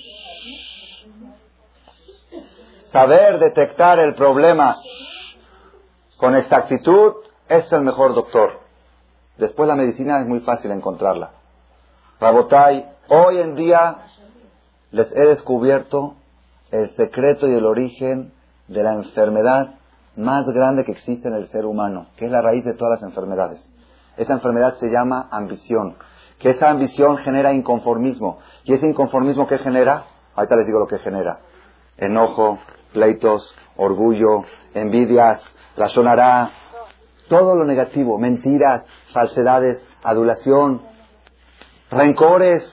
saber detectar el problema con exactitud, es el mejor doctor. Después la medicina es muy fácil encontrarla. Rabotay, hoy en día les he descubierto el secreto y el origen de la enfermedad más grande que existe en el ser humano, que es la raíz de todas las enfermedades. Esa enfermedad se llama ambición, que esa ambición genera inconformismo. ¿Y ese inconformismo qué genera? Ahorita les digo lo que genera. Enojo, pleitos, orgullo, envidias, la sonará, todo lo negativo, mentiras, falsedades, adulación, rencores.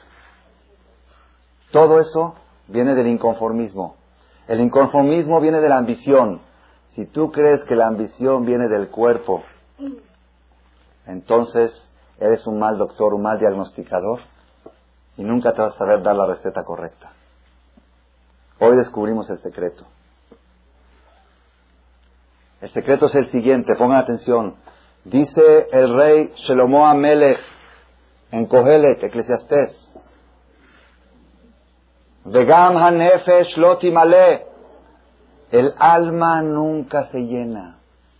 Todo eso viene del inconformismo. El inconformismo viene de la ambición. Si tú crees que la ambición viene del cuerpo, entonces eres un mal doctor, un mal diagnosticador y nunca te vas a saber dar la receta correcta. Hoy descubrimos el secreto. El secreto es el siguiente, pongan atención. Dice el rey Shelomo Amelech en Kohelet, Eclesiastés, Vegam hanefesh lo timale. El alma nunca se llena.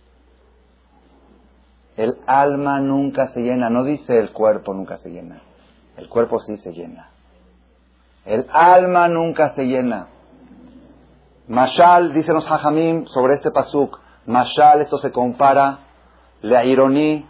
El alma nunca se llena. No dice el cuerpo nunca se llena. El cuerpo sí se llena. El alma nunca se llena. Mashal, dicen los hajamim sobre este pasuk. Mashal, esto se compara. La ironí.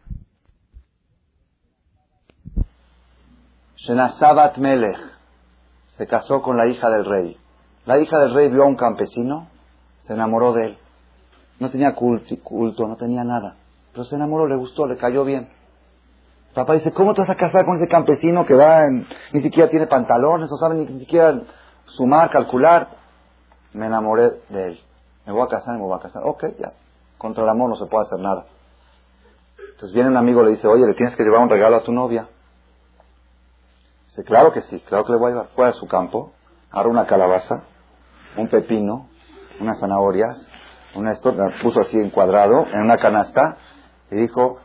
Shenasabat Melech. Se casó con la hija del rey. La hija del rey vio a un campesino, se enamoró de él. No tenía culto, no tenía nada. Pero se enamoró, le gustó, le cayó bien. El papá dice, ¿cómo te vas a casar con ese campesino que ni siquiera tiene pantalones, no sabe ni siquiera sumar, calcular? Me enamoré de él. Me voy a casar. Ok, ya. Contra el amor no se puede hacer nada. Entonces viene un amigo y le dice, oye, le tienes que llevar un regalo a tu novia. Dice, claro que sí, claro que le voy a llevar. Fue a su campo, agarró una calabaza, un pepino, unas zanahorias, la puso así encuadrado en una canasta y dijo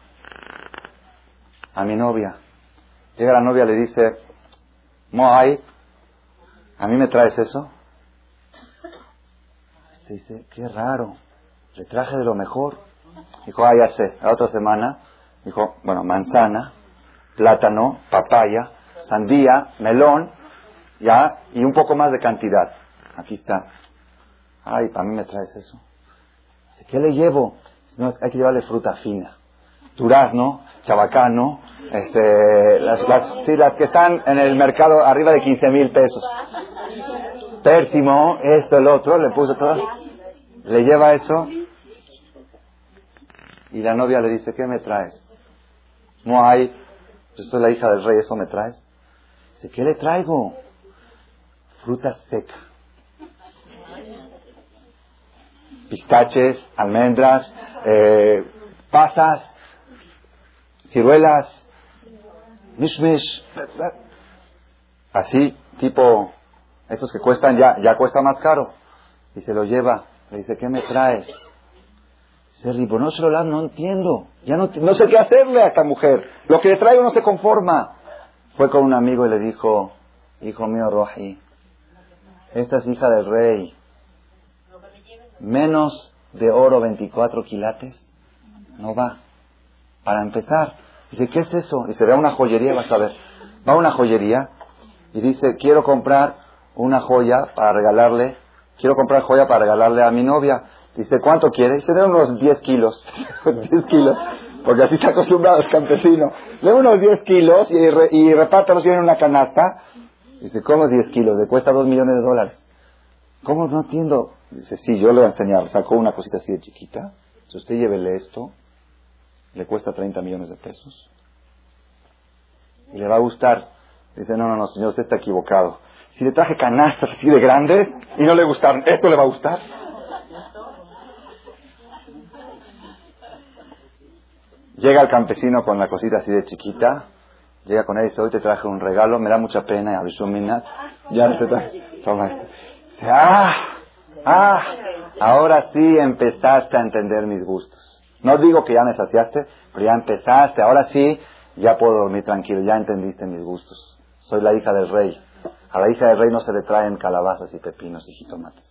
a mi novia. Llega la novia y le dice, Moai, ¿a mí me traes eso? Dice, qué raro, le traje de lo mejor. Dijo, ya sé. La otra semana dijo, bueno, manzana, plátano, papaya, sandía, melón, ya, y un poco más de cantidad. Aquí está. Ay, ¿para mí me traes eso? Dice, ¿qué le llevo? No, hay que llevarle fruta fina. Durazno, chabacano, las que están en el mercado arriba de 15,000 pesos. Pérsimo, esto, el otro, le puso todo. Le lleva eso. Y la novia le dice, ¿qué me traes? No hay. Yo soy la hija del rey, ¿eso me traes? Dice, ¿qué le traigo? Fruta seca. Pistaches, almendras, pasas, ciruelas, mishmish. Así, tipo, estos que cuestan ya cuesta más caro. Y se lo lleva. Le dice, ¿qué me traes? Dice, Ribono Shel Olam, no entiendo. Ya no sé qué hacerle a esta mujer. Lo que le traigo no se conforma. Fue con un amigo y le dijo, hijo mío Roji, esta es hija del rey. Menos de oro 24 quilates? No va. Para empezar. Dice, ¿qué es eso? Dice, ve a una joyería, vas a ver. Va a una joyería y dice, quiero comprar una joya para regalarle, a mi novia. Dice, ¿cuánto quiere? Dice, de unos 10 kilos. 10 kilos. Porque así está acostumbrado el campesino. De unos 10 kilos y repártalos bien en una canasta. Dice, ¿cómo 10 kilos? Le cuesta $2 millones. ¿Cómo? No entiendo. Dice, sí, yo le voy a enseñar. Sacó una cosita así de chiquita. Si usted llévele esto, le cuesta 30 millones de pesos. Y le va a gustar. Dice, no, señor, usted está equivocado. Si le traje canastas así de grandes y no le gustaron, ¿esto le va a gustar? Llega el campesino con la cosita así de chiquita. Llega con él y dice, hoy te traje un regalo, me da mucha pena. Ya te traje. Toma esto. Dice, ahora sí empezaste a entender mis gustos. No digo que ya me saciaste, pero ya empezaste. Ahora sí, ya puedo dormir tranquilo. Ya entendiste mis gustos. Soy la hija del rey. A la hija del rey no se le traen calabazas y pepinos y jitomates.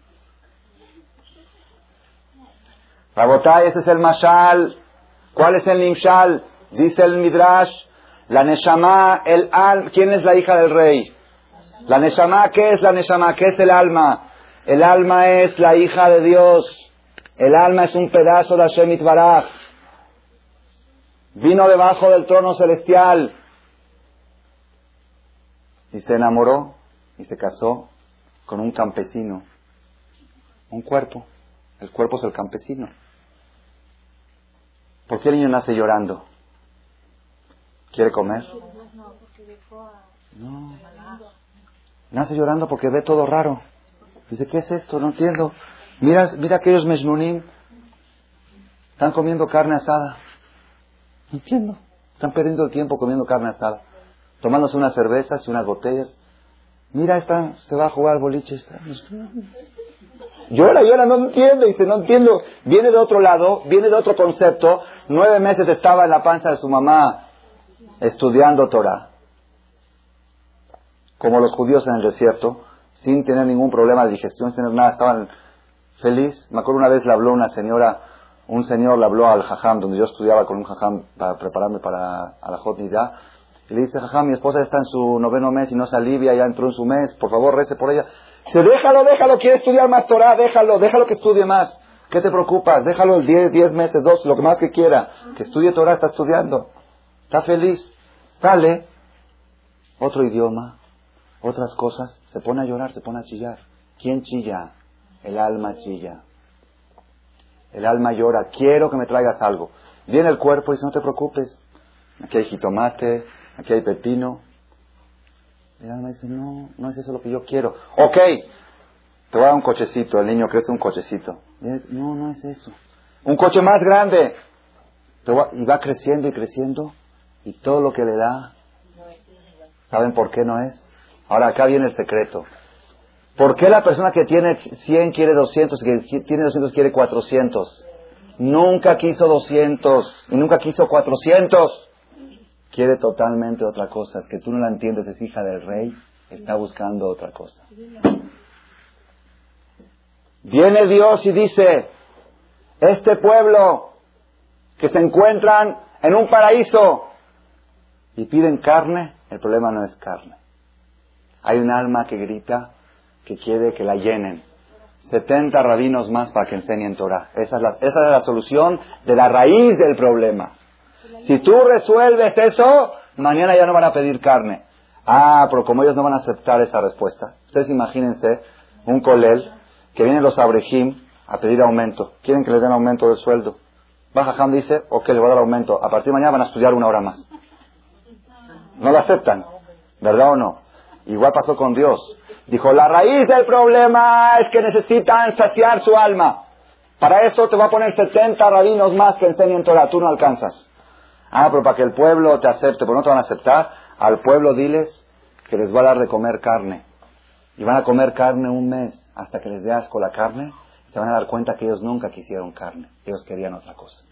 Rabotay, ese es el mashal. ¿Cuál es el nimshal? Dice el midrash. La neshama, el alma. ¿Quién es la hija del rey? La neshama, ¿qué es la neshama? ¿Qué es el alma? El alma es la hija de Dios. El alma es un pedazo de Hashem Itbaraj. Vino debajo del trono celestial. Y se enamoró y se casó con un campesino. Un cuerpo. El cuerpo es el campesino. ¿Por qué el niño nace llorando? ¿Quiere comer? No. Nace llorando porque ve todo raro. Dice, ¿qué es esto? No entiendo. Mira aquellos meshnunim. Están comiendo carne asada. No entiendo. Están perdiendo el tiempo comiendo carne asada. Tomándose unas cervezas y unas botellas. Mira, se va a jugar boliche. Llora, no entiende. Dice, no entiendo. Viene de otro lado, viene de otro concepto. 9 meses estaba en la panza de su mamá estudiando Torah. Como los judíos en el desierto, sin tener ningún problema de digestión, sin tener nada, estaban felices. Me acuerdo una vez le habló una señora, un señor le habló al jajam, donde yo estudiaba con un jajam para prepararme para la Jot Nidá. Y le dice, jajam, mi esposa está en su 9º mes y no se alivia, ya entró en su mes, por favor, rece por ella. Dice, déjalo, quiere estudiar más Torah, déjalo que estudie más. ¿Qué te preocupas? Déjalo el 10 meses, 2, lo que más que quiera. Que estudie Torah, está estudiando. Está feliz. Sale, otro idioma, otras cosas, se pone a llorar, se pone a chillar. ¿Quién chilla? El alma chilla. El alma llora, quiero que me traigas algo. Viene el cuerpo y dice, no te preocupes. Aquí hay jitomate, aquí hay pepino. El alma dice, no es eso lo que yo quiero. Ok, te voy a dar un cochecito. El niño cree que es un cochecito. No es eso. Un coche más grande. Y va creciendo y creciendo. Y todo lo que le da, ¿saben por qué no es? Ahora acá viene el secreto. ¿Por qué la persona que tiene 100 quiere 200 y que tiene 200 quiere 400? Nunca quiso 200 y nunca quiso 400. Quiere totalmente otra cosa. Es que tú no la entiendes, es hija del rey, está buscando otra cosa. Viene Dios y dice, este pueblo que se encuentran en un paraíso y piden carne, el problema no es carne. Hay un alma que grita que quiere que la llenen. 70 rabinos más para que enseñen Torah. Esa es la solución de la raíz del problema. Si tú resuelves eso, mañana ya no van a pedir carne. Pero como ellos no van a aceptar esa respuesta. Ustedes imagínense un colel que vienen los abrejim a pedir aumento. Quieren que les den aumento de sueldo. Baja Ham dice, ok, le voy a dar aumento. A partir de mañana van a estudiar 1 hora más. No lo aceptan, ¿verdad o no? Igual pasó con Dios. Dijo, la raíz del problema es que necesitan saciar su alma. Para eso te va a poner 70 rabinos más que enseñen Torah. Tú no alcanzas. Pero para que el pueblo te acepte, pero no te van a aceptar, al pueblo diles que les va a dar de comer carne. Y van a comer carne un mes hasta que les dé asco la carne. Se van a dar cuenta que ellos nunca quisieron carne. Ellos querían otra cosa.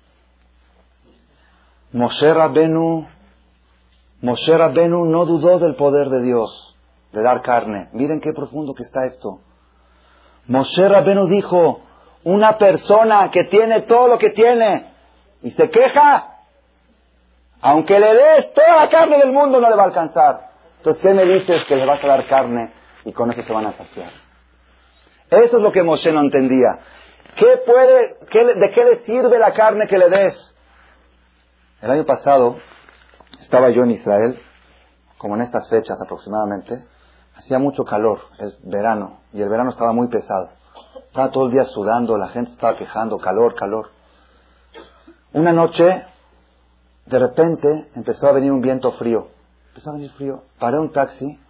Moshe Rabbenu no dudó del poder de Dios, de dar carne. Miren qué profundo que está esto. Moshe Rabbenu dijo, Una persona que tiene todo lo que tiene y se queja, aunque le des toda la carne del mundo, no le va a alcanzar. Entonces, ¿qué me dices? Que le vas a dar carne y con eso se van a saciar. Eso es lo que Moshe no entendía. ¿De qué le sirve la carne que le des? El año pasado estaba yo en Israel, como en estas fechas aproximadamente. Hacía mucho calor, el verano, y el verano estaba muy pesado. Estaba todo el día sudando, la gente estaba quejando, calor, calor. Una noche, de repente, empezó a venir un viento frío. Empezó a venir frío. Paré un taxi.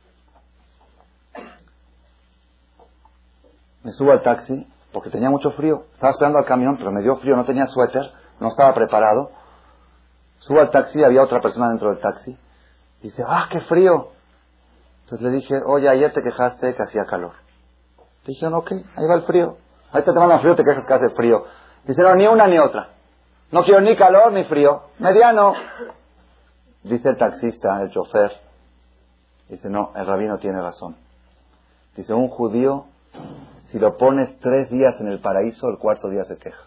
Me subo al taxi, porque tenía mucho frío. Estaba esperando al camión, pero me dio frío, no tenía suéter, no estaba preparado. Subo al taxi, había otra persona dentro del taxi. Dice, qué frío. Entonces le dije, oye, ayer te quejaste que hacía calor. Dije, ok, ahí va el frío. Ahorita te mandan frío, te quejas que hace frío. Dice, no, ni una ni otra. No quiero ni calor ni frío. Mediano. Dice el taxista, el chofer. Dice, no, el rabino tiene razón. Dice, un judío, si lo pones 3 días en el paraíso, el 4º día se queja.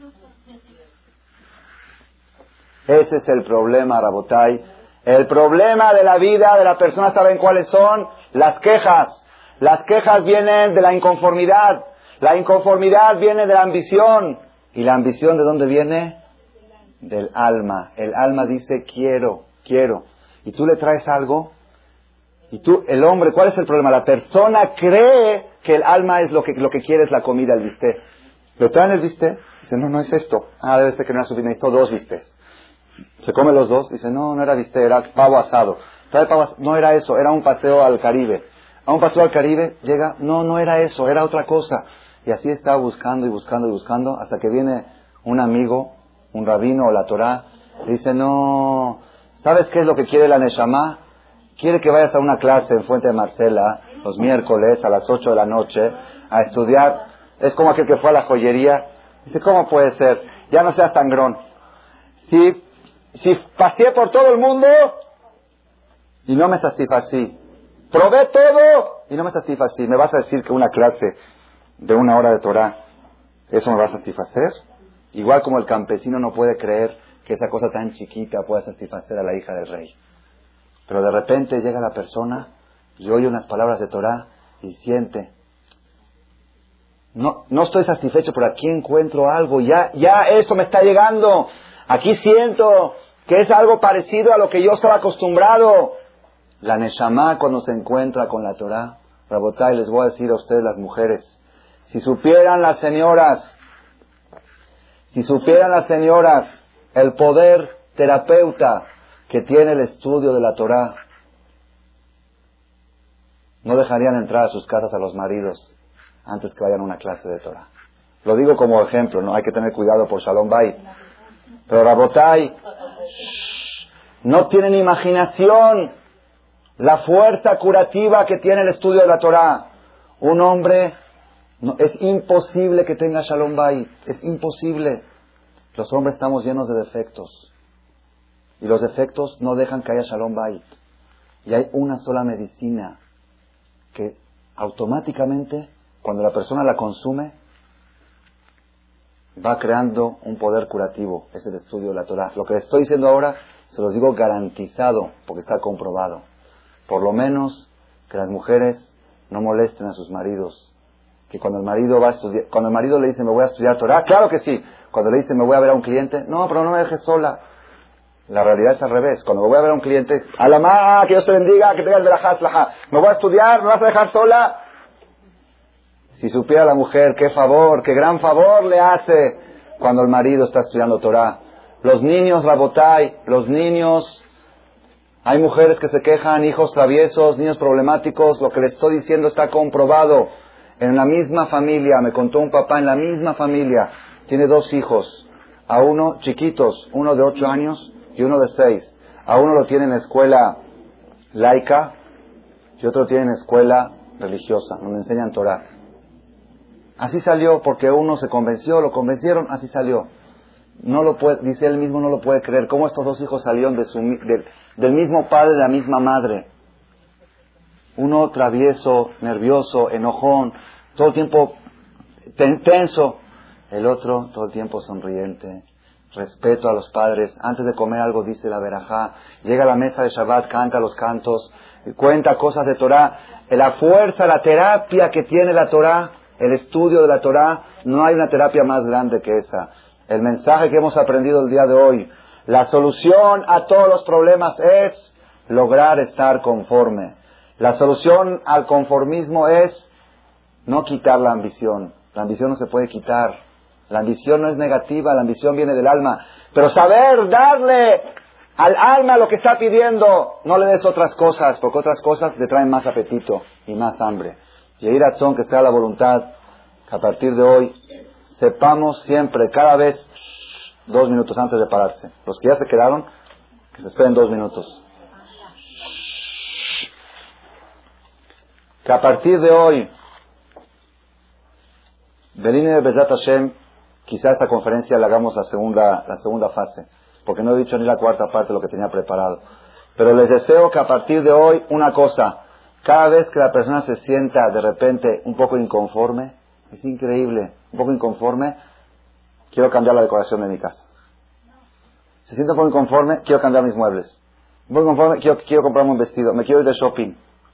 Ese es el problema, Rabotai. El problema de la vida de la persona, ¿saben cuáles son? Las quejas. Las quejas vienen de la inconformidad. La inconformidad viene de la ambición. ¿Y la ambición de dónde viene? Del alma. El alma dice, quiero. Y tú le traes algo. Y tú, el hombre, ¿cuál es el problema? La persona cree que el alma es lo que quiere es la comida, el bistec. ¿Le traen el bistec? Dice, no es esto. Debe ser que no ha subido, necesito 2 bistecs. Se come los 2. Dice, no era bistec, era pavo asado. Trae pavo asado. No era eso, era un paseo al Caribe. A un paseo al Caribe llega, no era eso, era otra cosa. Y así está buscando y buscando y buscando, hasta que viene un amigo, un rabino o la Torá, y dice, no, ¿sabes qué es lo que quiere la Neshama? Quiere que vayas a una clase en Fuente de Marcela, los miércoles a las 8 de la noche, a estudiar. Es como aquel que fue a la joyería. Dice, ¿cómo puede ser? Ya no seas sangrón. Si pasé por todo el mundo y no me satisfací, probé todo y no me satisfací, ¿me vas a decir que una clase de 1 hora de Torah, eso me va a satisfacer? Igual como el campesino no puede creer que esa cosa tan chiquita pueda satisfacer a la hija del rey. Pero de repente llega la persona y oye unas palabras de Torah y siente, no estoy satisfecho, pero aquí encuentro algo, ya esto me está llegando, aquí siento que es algo parecido a lo que yo estaba acostumbrado. La Neshama cuando se encuentra con la Torah, Rabotai, les voy a decir a ustedes las mujeres, si supieran las señoras el poder terapeuta que tiene el estudio de la Torah, no dejarían entrar a sus casas a los maridos antes que vayan a una clase de Torah. Lo digo como ejemplo, no hay que tener cuidado por Shalom Bayit. Pero Rabotai, no tienen imaginación la fuerza curativa que tiene el estudio de la Torah. Un hombre, es imposible que tenga Shalom Bayit, es imposible. Los hombres estamos llenos de defectos. Y los defectos no dejan que haya Shalom Bayit. Y hay una sola medicina que automáticamente, cuando la persona la consume, va creando un poder curativo. Es el estudio de la Torah. Lo que les estoy diciendo ahora, se los digo garantizado, porque está comprobado. Por lo menos que las mujeres no molesten a sus maridos. Que cuando el marido va a estudiar, cuando el marido le dice, me voy a estudiar Torah, claro que sí. Cuando le dice, me voy a ver a un cliente, no, pero no me dejes sola. La realidad es al revés. Cuando me voy a ver a un cliente, Alamá, que Dios te bendiga, que tengas verajá, slajá. Me voy a estudiar, me vas a dejar sola. Si supiera la mujer qué favor, qué gran favor le hace cuando el marido está estudiando Torah. Los niños, Rabotai, los niños, hay mujeres que se quejan, hijos traviesos, niños problemáticos. Lo que les estoy diciendo está comprobado. En la misma familia, me contó un papá, en la misma familia, tiene 2 hijos. A uno chiquitos, uno de 8 años y uno de 6. A uno lo tiene en escuela laica y otro lo tiene en escuela religiosa, donde enseñan Torah. Así salió, porque uno se convenció, lo convencieron, así salió. No lo puede, dice él mismo, no lo puede creer. ¿Cómo estos 2 hijos salieron del mismo padre, de la misma madre? Uno travieso, nervioso, enojón, todo el tiempo tenso. El otro todo el tiempo sonriente, respeto a los padres. Antes de comer algo dice la verajá. Llega a la mesa de Shabbat, canta los cantos, cuenta cosas de Torah. La fuerza, la terapia que tiene la Torah, el estudio de la Torah, no hay una terapia más grande que esa. El mensaje que hemos aprendido el día de hoy, la solución a todos los problemas es lograr estar conforme. La solución al conformismo es no quitar la ambición. La ambición no se puede quitar. La ambición no es negativa, la ambición viene del alma. Pero saber darle al alma lo que está pidiendo, no le des otras cosas, porque otras cosas le traen más apetito y más hambre. Y ir a Tzon, que sea la voluntad, que a partir de hoy sepamos siempre, cada vez, 2 minutos antes de pararse. Los que ya se quedaron, que se esperen 2 minutos. Que a partir de hoy, Belín de Bezat Hashem, quizá esta conferencia la hagamos la segunda fase, porque no he dicho ni la cuarta parte de lo que tenía preparado. Pero les deseo que a partir de hoy, una cosa, cada vez que la persona se sienta de repente un poco inconforme, es increíble, un poco inconforme, quiero cambiar la decoración de mi casa. Se siente un poco inconforme, quiero cambiar mis muebles. Un poco inconforme, quiero comprarme un vestido, me quiero ir de shopping.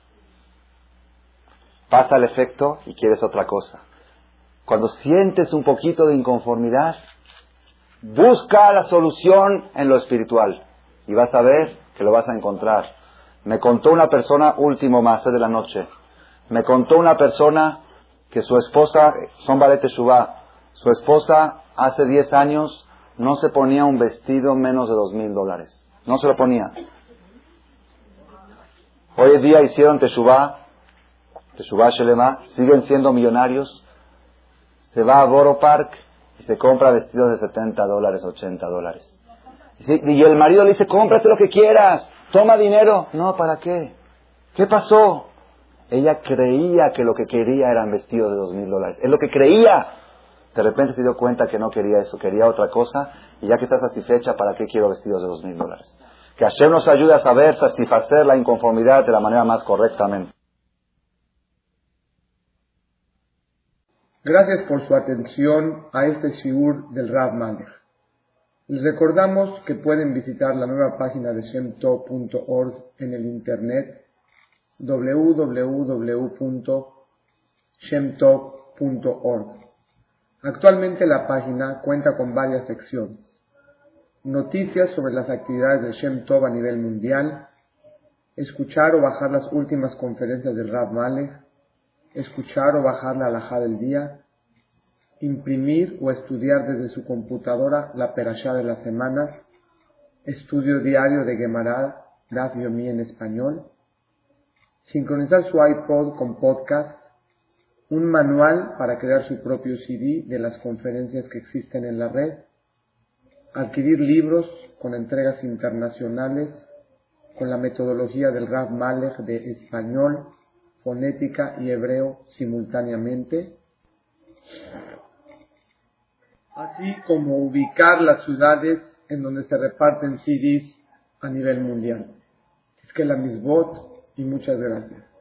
Pasa el efecto y quieres otra cosa. Cuando sientes un poquito de inconformidad, busca la solución en lo espiritual y vas a ver que lo vas a encontrar. Me contó una persona, último más de la noche, me contó una persona que su esposa, son Balet Teshuvah, su esposa hace 10 años no se ponía un vestido menos de $2,000. No se lo ponía. Hoy en día hicieron Teshuvah Shelema, siguen siendo millonarios. Se va a Borough Park y se compra vestidos de $70, $80. Y el marido le dice, cómprate lo que quieras, toma dinero. No, ¿para qué? ¿Qué pasó? Ella creía que lo que quería eran vestidos de $2,000. Es lo que creía. De repente se dio cuenta que no quería eso, quería otra cosa. Y ya que está satisfecha, ¿para qué quiero vestidos de $2,000? Que Hashem nos ayude a saber satisfacer la inconformidad de la manera más correctamente. Gracias por su atención a este shiur del Rav Malech. Les recordamos que pueden visitar la nueva página de shemtov.org en el internet www.shemtov.org. Actualmente la página cuenta con varias secciones: noticias sobre las actividades de Shem Tov a nivel mundial, escuchar o bajar las últimas conferencias del Rav Malech, escuchar o bajar la halajá del día, imprimir o estudiar desde su computadora la perashá de las semanas, estudio diario de Gemara, Daf Yomi en español, sincronizar su iPod con podcast, un manual para crear su propio CD de las conferencias que existen en la red, adquirir libros con entregas internacionales con la metodología del Rav Malech de español, fonética y hebreo simultáneamente, así como ubicar las ciudades en donde se reparten CDs a nivel mundial. Es que la misbot y muchas gracias.